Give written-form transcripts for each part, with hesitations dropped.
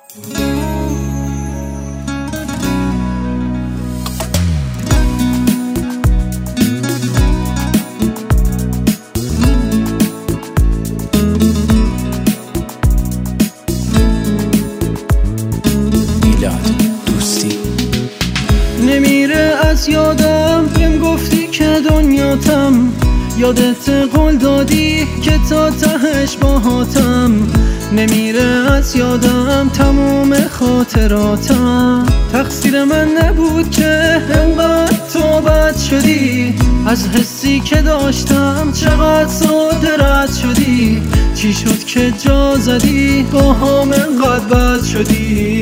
نمیره از یادم، بهم گفتی که دنیاتم، یادت قول دادی که تا تهش باهاتم. نمیره از یادم تموم خاطراتم، تقصیر من نبود که انقدر تو بد شدی، از حسی که داشتم چقدر ساده رد شدی. چی شد که جا زدی با هم انقدر بد شدی؟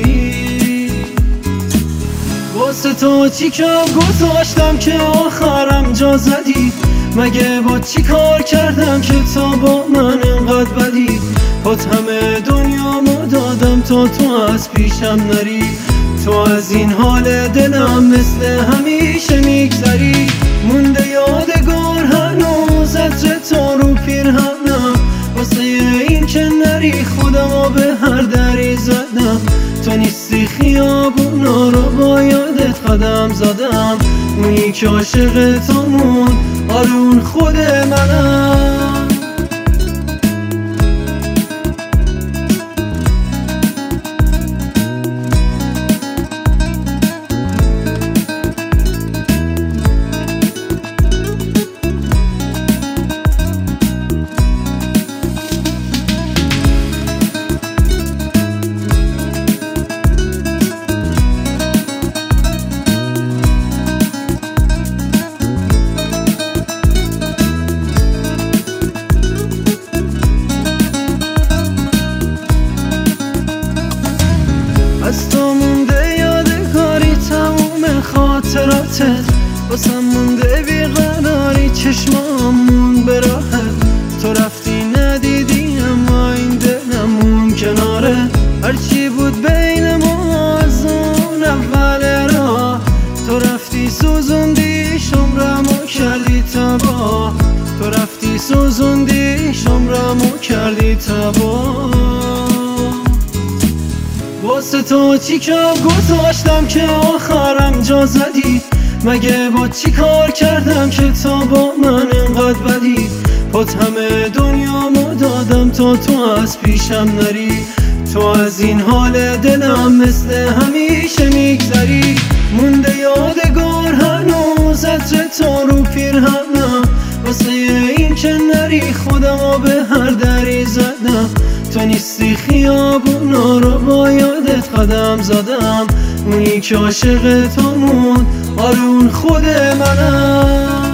واسه تو چی کم گذاشتم که آخرم جا زدی؟ مگه با چی کار کردم که تا با من انقدر بدی؟ بات همه دنیامو دادم تا تو از پیشم نری، تو از این حال دلم مثل همیشه میگذری. مونده یادگار هنوز عطر تو رو پیرهنم، واسه این که نری خودمو به هر دری زدم. تو نیستی خیابونا رو با یادت قدم زدم، اونی که عاشق تو موند آرون خود منم. از تو مونده یادگاری تموم خاطراتت، واسم مونده بیقراری چشمامون به راحت. تو رفتی ندیدی اما این دلمون کناره، هرچی بود بین ما از اون اول راه. تو رفتی سوزوندی شمرمو کردی تباه، تو رفتی سوزوندی شمرمو کردی تباه. واسه تو چی کم گذاشتم که آخرم جا زدی؟ مگه با چی کار کردم که تا با من انقدر بدی؟ بات همه دنیامو دادم تا تو از پیشم نری، تو از این حال دلم مثل همیشه میگذری. مونده یادگار هنوز عطر تو رو پیرهنم، واسه این که نری خودمو به هر دری زدم. تو نیستی خیابونا رو با یادت قدم زدم، اونی که عاشق تو موند آرون خود منم.